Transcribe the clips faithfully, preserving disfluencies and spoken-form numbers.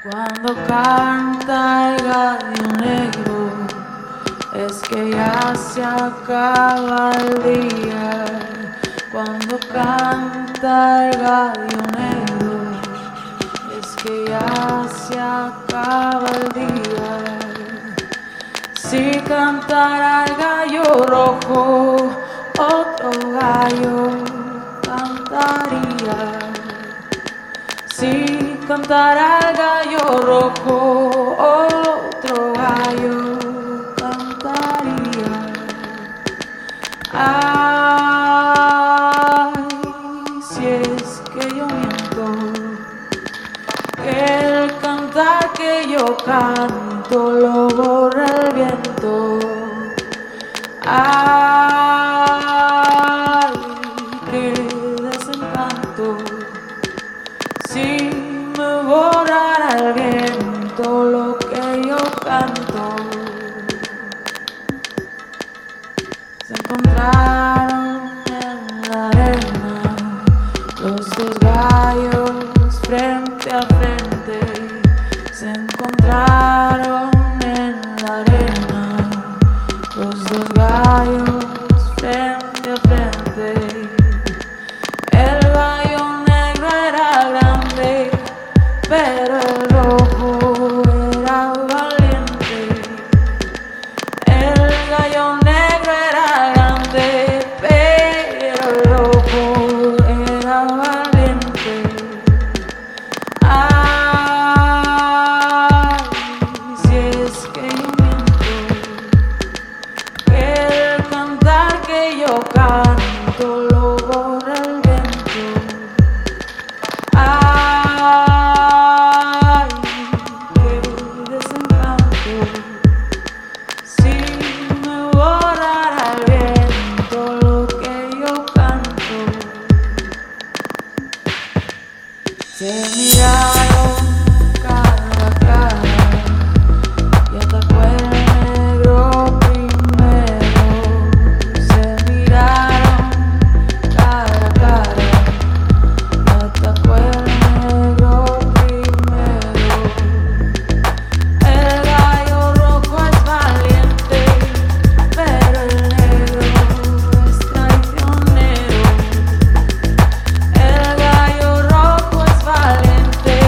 Cuando canta el gallo negro, es que ya se acaba el día. Cuando canta el gallo negro, es que ya se acaba el día. Si cantara el gallo rojo, otro gallo cantaría. Si cantara el gallo rojo, otro gallo cantaría. Ay, si es que yo miento, que el cantar que yo canto lo borra el viento. Ay, qué desencanto. Si me borrara el viento lo que yo canto. Se encontraron en la arena los dos gallos frente a frente. Se encontraron en la arena los dos gallos frente a frente. El gallo negro era grande, pero el rojo era valiente. El gallo negro era grande, pero el rojo era valiente. Ay, si es que yo miento, que el cantar que yo canto lo borra el viento. Ay, qué desencanto. Si me borrara el viento lo que yo canto. Se miraron cara a cara y atacó el negro primero. Se miraron cara a cara y atacó el negro primero. El gallo rojo es valiente, pero el negro es traicionero. El gallo rojo es valiente,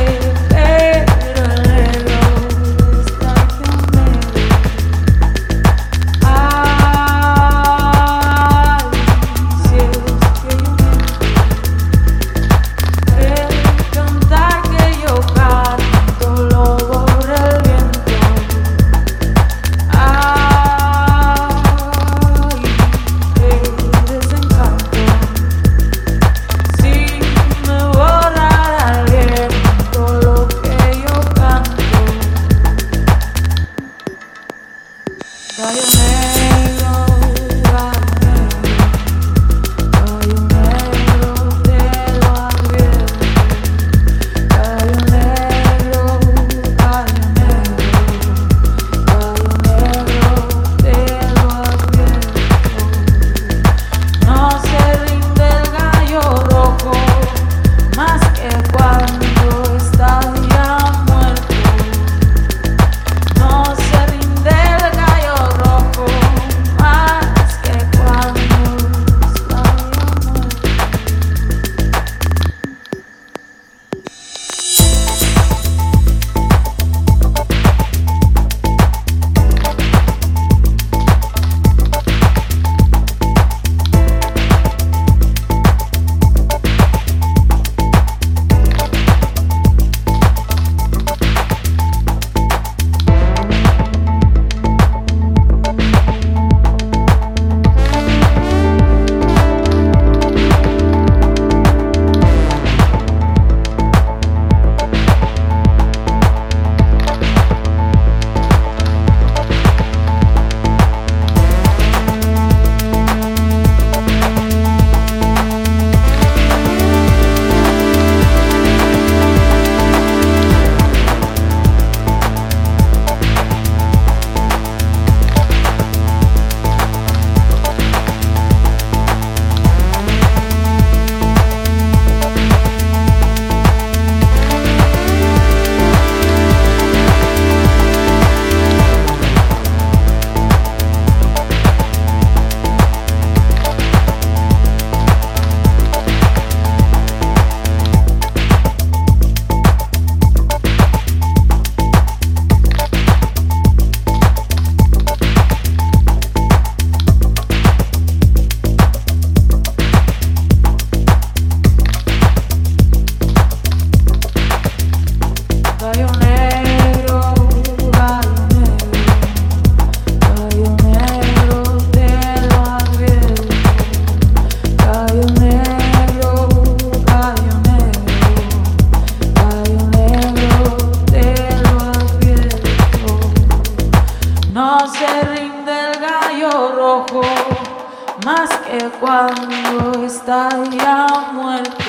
está ya muerto.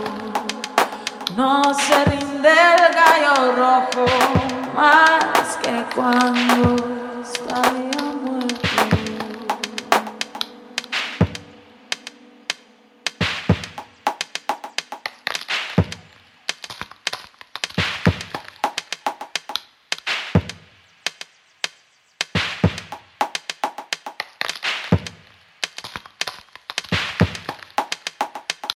No se rinde el gallo rojo más que cuando